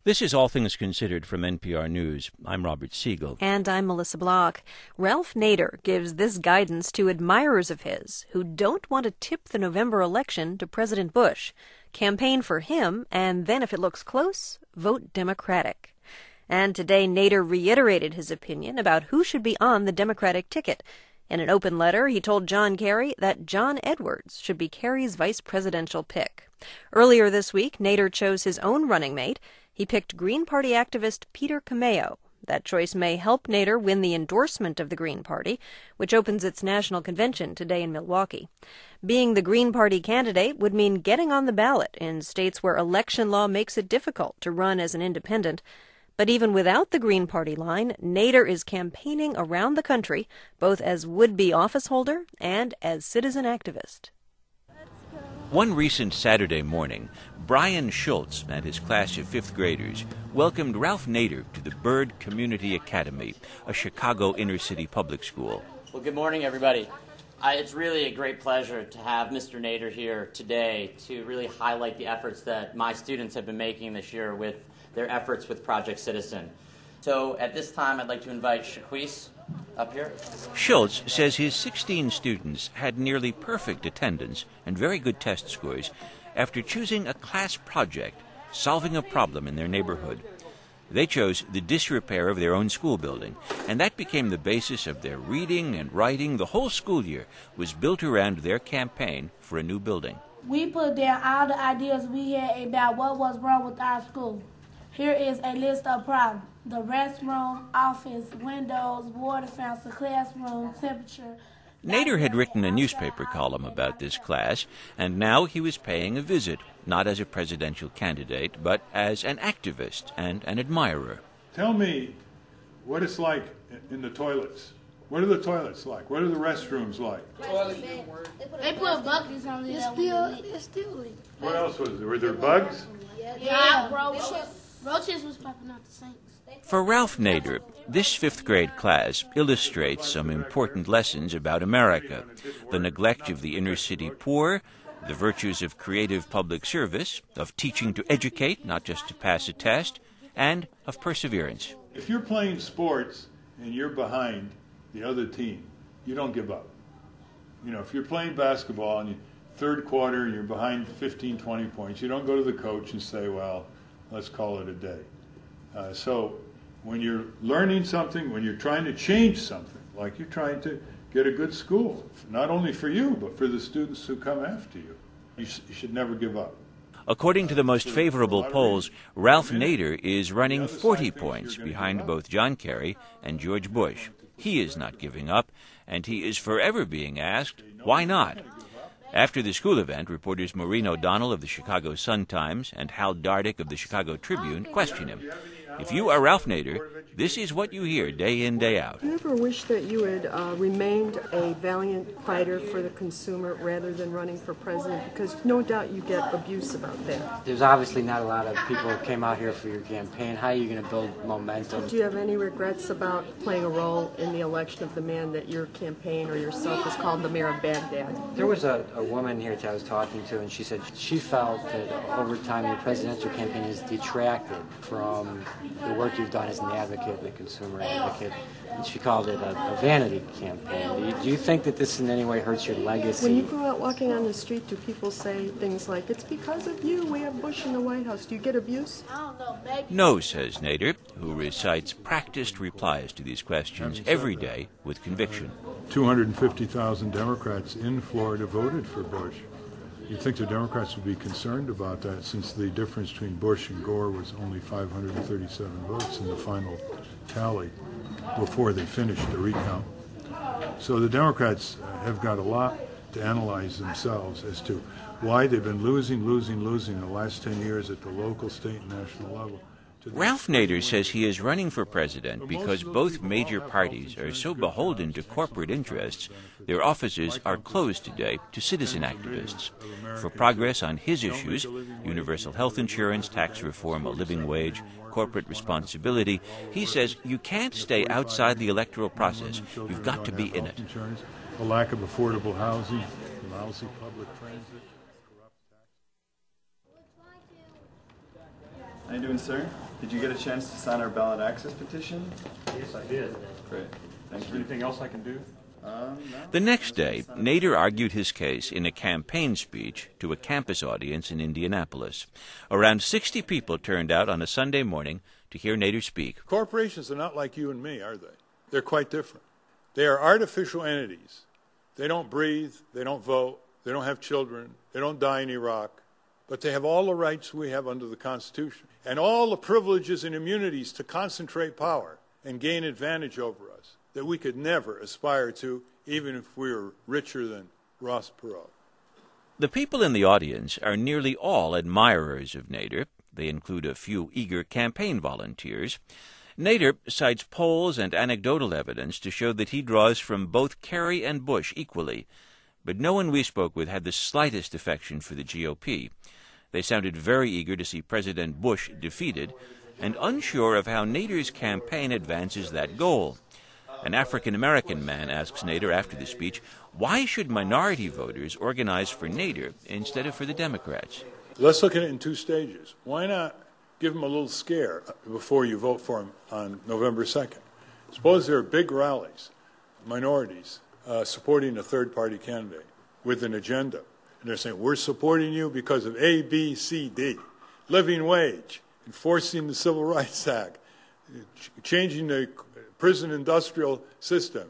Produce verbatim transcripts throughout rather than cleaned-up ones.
This is All Things Considered from N P R News. I'm Robert Siegel. And I'm Melissa Block. Ralph Nader gives this guidance to admirers of his who don't want to tip the November election to President Bush. Campaign for him, and then if it looks close, vote Democratic. And today Nader reiterated his opinion about who should be on the Democratic ticket. In an open letter, he told John Kerry that John Edwards should be Kerry's vice presidential pick. Earlier this week, Nader chose his own running mate. He picked Green Party activist Peter Cameo. That choice may help Nader win the endorsement of the Green Party, which opens its national convention today in Milwaukee. Being the Green Party candidate would mean getting on the ballot in states where election law makes it difficult to run as an independent. But even without the Green Party line, Nader is campaigning around the country, both as would-be office holder and as citizen activist. One recent Saturday morning, Brian Schultz and his class of fifth graders welcomed Ralph Nader to the Byrd Community Academy, a Chicago inner-city public school. Well, good morning, everybody. Uh, it's really a great pleasure to have Mister Nader here today to really highlight the efforts that my students have been making this year with their efforts with Project Citizen. So at this time, I'd like to invite Shaquise up here. Schultz says his sixteen students had nearly perfect attendance and very good test scores after choosing a class project, solving a problem in their neighborhood. They chose the disrepair of their own school building, and that became the basis of their reading and writing. The whole school year was built around their campaign for a new building. We put down all the ideas we had about what was wrong with our school. Here is a list of problems: the restroom, office, windows, water fountain, classroom, temperature. Nader had written a newspaper column about this class, and now he was paying a visit, not as a presidential candidate, but as an activist and an admirer. Tell me what it's like in the toilets. What are the toilets like? What are the restrooms like? They put buckets on it. It's still, it's still leaking. What else was there? Were there bugs? Yeah, roaches. Roaches was popping out the sinks. For Ralph Nader, this fifth grade class illustrates some important lessons about America: the neglect of the inner city poor, the virtues of creative public service, of teaching to educate, not just to pass a test, and of perseverance. If you're playing sports and you're behind the other team, you don't give up. You know, if you're playing basketball and you, third quarter you're behind fifteen, twenty points, you don't go to the coach and say, well, let's call it a day. Uh, so when you're learning something, when you're trying to change something, like you're trying to get a good school, not only for you, but for the students who come after you, you, sh- you should never give up. According to the most favorable polls, Ralph Nader is running forty points behind both John Kerry and George Bush. He is not giving up, and he is forever being asked, why not? After the school event, reporters Maureen O'Donnell of the Chicago Sun-Times and Hal Dardick of the Chicago Tribune question him. If you are Ralph Nader, this is what you hear day in, day out. Do you ever wish that you had uh, remained a valiant fighter for the consumer rather than running for president? Because no doubt you get abuse about that. There's obviously not a lot of people who came out here for your campaign. How are you going to build momentum? Do you have any regrets about playing a role in the election of the man that your campaign or yourself has called the mayor of Baghdad? There was a, a woman here that I was talking to, and she said she felt that over time your presidential campaign has detracted from the work you've done as an advocate and a consumer advocate. And she called it a, a vanity campaign. Do you, do you think that this in any way hurts your legacy? When you go out walking on the street, do people say things like, it's because of you, we have Bush in the White House? Do you get abuse? No, says Nader, who recites practiced replies to these questions every day with conviction. two hundred fifty thousand Democrats in Florida voted for Bush. You'd think the Democrats would be concerned about that, since the difference between Bush and Gore was only five hundred thirty-seven votes in the final tally before they finished the recount. So the Democrats have got a lot to analyze themselves as to why they've been losing, losing, losing the last ten years at the local, state, and national level. Ralph Nader says he is running for president because both major parties are so beholden to corporate interests, their offices are closed today to citizen activists. For progress on his issues, universal health insurance, tax reform, a living wage, corporate responsibility, he says you can't stay outside the electoral process. You've got to be in it. A lack of affordable housing, lousy public transit. How you doing, sir? Did you get a chance to sign our ballot access petition? Yes, I did. Great. Thank Is you. there anything else I can do? Um, no. The next day, Nader argued his case in a campaign speech to a campus audience in Indianapolis. Around sixty people turned out on a Sunday morning to hear Nader speak. Corporations are not like you and me, are they? They're quite different. They are artificial entities. They don't breathe, they don't vote, they don't have children, they don't die in Iraq, but they have all the rights we have under the Constitution and all the privileges and immunities to concentrate power and gain advantage over us that we could never aspire to, even if we were richer than Ross Perot. The people in the audience are nearly all admirers of Nader. They include a few eager campaign volunteers. Nader cites polls and anecdotal evidence to show that he draws from both Kerry and Bush equally, but no one we spoke with had the slightest affection for the G O P. They sounded very eager to see President Bush defeated and unsure of how Nader's campaign advances that goal. An African-American man asks Nader after the speech, why should minority voters organize for Nader instead of for the Democrats? Let's look at it in two stages. Why not give them a little scare before you vote for them on November second? Suppose there are big rallies, minorities, uh, supporting a third-party candidate with an agenda. And they're saying, we're supporting you because of A, B, C, D, living wage, enforcing the Civil Rights Act, ch- changing the prison industrial system.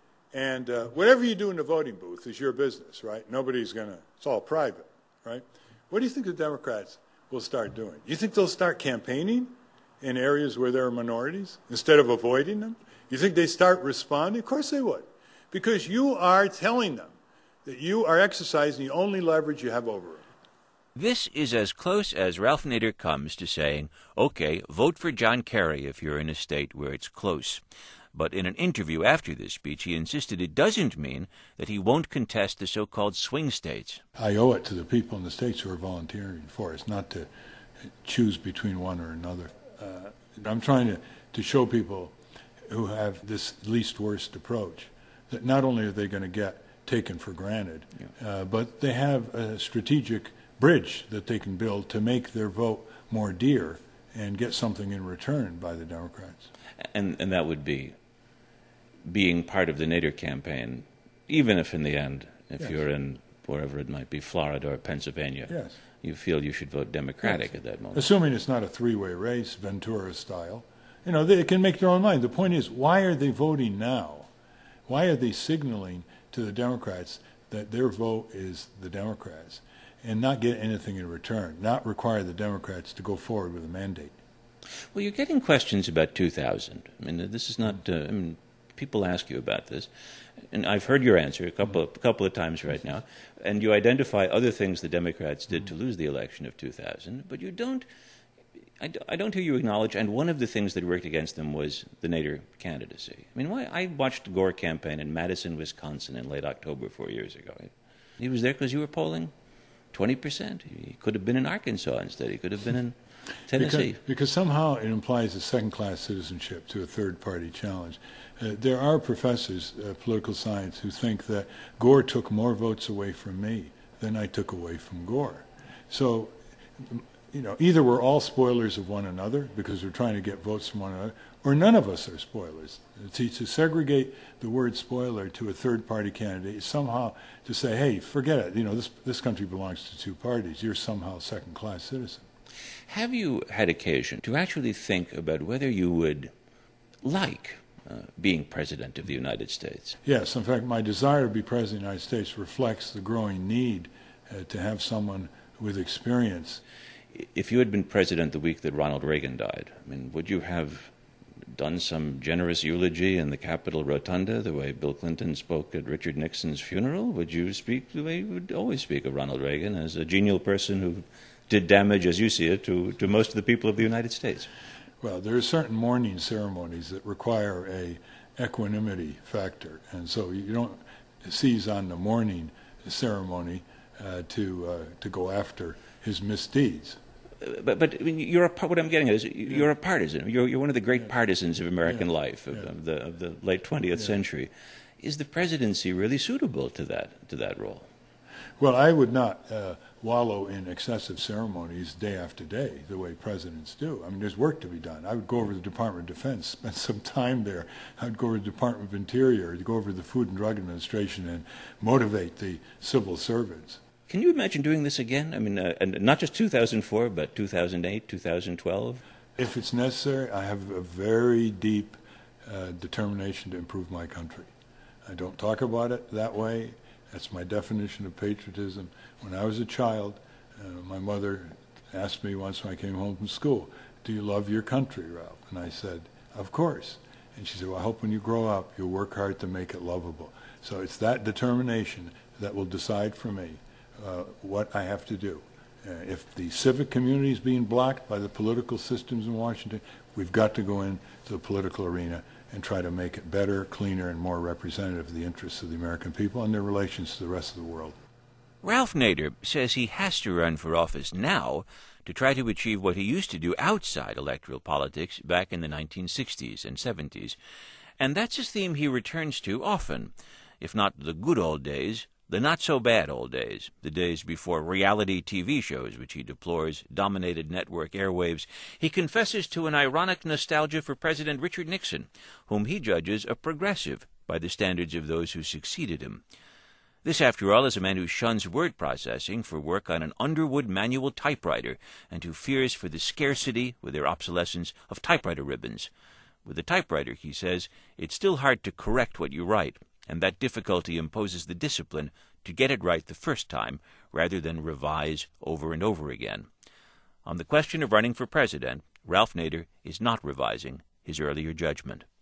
And uh, whatever you do in the voting booth is your business, right? Nobody's going to, it's all private, right? What do you think the Democrats will start doing? You think they'll start campaigning in areas where there are minorities instead of avoiding them? You think they start responding? Of course they would. Because you are telling them that you are exercising the only leverage you have over them. This is as close as Ralph Nader comes to saying, okay, vote for John Kerry if you're in a state where it's close. But in an interview after this speech, he insisted it doesn't mean that he won't contest the so-called swing states. I owe it to the people in the states who are volunteering for us not to choose between one or another. Uh, I'm trying to, to show people who have this least worst approach that not only are they going to get taken for granted, yeah. uh, but they have a strategic bridge that they can build to make their vote more dear and get something in return by the Democrats. And, and that would be being part of the Nader campaign, even if in the end, if yes. you're in wherever it might be, Florida or Pennsylvania, yes. you feel you should vote Democratic yes. at that moment. Assuming it's not a three-way race, Ventura style. You know, they can make their own mind. The point is, why are they voting now? Why are they signaling to the Democrats that their vote is the Democrats and not get anything in return, not require the Democrats to go forward with a mandate? Well, you're getting questions about two thousand. I mean, this is not, uh, I mean, people ask you about this, and I've heard your answer a couple of, a couple of times right now, and you identify other things the Democrats did to lose the election of two thousand, but you don't, I, I don't hear you acknowledge, and one of the things that worked against them was the Nader candidacy. I mean, why, I watched the Gore campaign in Madison, Wisconsin in late October four years ago. He was there because you were polling twenty percent. He could have been in Arkansas instead. He could have been in Tennessee. Because, because somehow it implies a second-class citizenship to a third-party challenge. Uh, there are professors, uh, political science, who think that Gore took more votes away from me than I took away from Gore. So, you know, either we're all spoilers of one another because we're trying to get votes from one another, or none of us are spoilers. To, to segregate the word spoiler to a third-party candidate is somehow to say, hey, forget it. You know, this, this country belongs to two parties. You're somehow a second-class citizen. Have you had occasion to actually think about whether you would like uh, being President of the United States? Yes. In fact, my desire to be President of the United States reflects the growing need uh, to have someone with experience. If you had been President the week that Ronald Reagan died, I mean, would you have done some generous eulogy in the Capitol Rotunda the way Bill Clinton spoke at Richard Nixon's funeral? Would you speak the way you would always speak of Ronald Reagan, as a genial person who did damage, as you see it, to, to most of the people of the United States? Well, there are certain mourning ceremonies that require a equanimity factor, and so you don't seize on the mourning ceremony uh, to uh, to go after his misdeeds. But, but I mean, you're a, what I'm getting at is you're a partisan. You're, you're one of the great yeah. partisans of American yeah. life of, yeah. of, the, of the late twentieth yeah. century. Is the presidency really suitable to that to that role? Well, I would not uh, wallow in excessive ceremonies day after day, the way presidents do. I mean, there's work to be done. I would go over to the Department of Defense, spend some time there. I would go over to the Department of Interior, go over to the Food and Drug Administration and motivate the civil servants. Can you imagine doing this again? I mean, uh, and not just two thousand four, but two thousand eight, two thousand twelve? If it's necessary, I have a very deep uh, determination to improve my country. I don't talk about it that way. That's my definition of patriotism. When I was a child, uh, my mother asked me once when I came home from school, "Do you love your country, Ralph?" And I said, "Of course." And she said, "Well, I hope when you grow up, you'll work hard to make it lovable." So it's that determination that will decide for me uh, what I have to do. Uh, if the civic community is being blocked by the political systems in Washington, we've got to go into the political arena and try to make it better, cleaner, and more representative of the interests of the American people and their relations to the rest of the world. Ralph Nader says he has to run for office now to try to achieve what he used to do outside electoral politics back in the nineteen sixties and seventies. And that's a theme he returns to often, if not the good old days, the not-so-bad old days, the days before reality T V shows, which he deplores, dominated network airwaves. He confesses to an ironic nostalgia for President Richard Nixon, whom he judges a progressive by the standards of those who succeeded him. This, after all, is a man who shuns word processing for work on an Underwood manual typewriter and who fears for the scarcity, with their obsolescence, of typewriter ribbons. With a typewriter, he says, it's still hard to correct what you write, and that difficulty imposes the discipline to get it right the first time rather than revise over and over again. On the question of running for president, Ralph Nader is not revising his earlier judgment.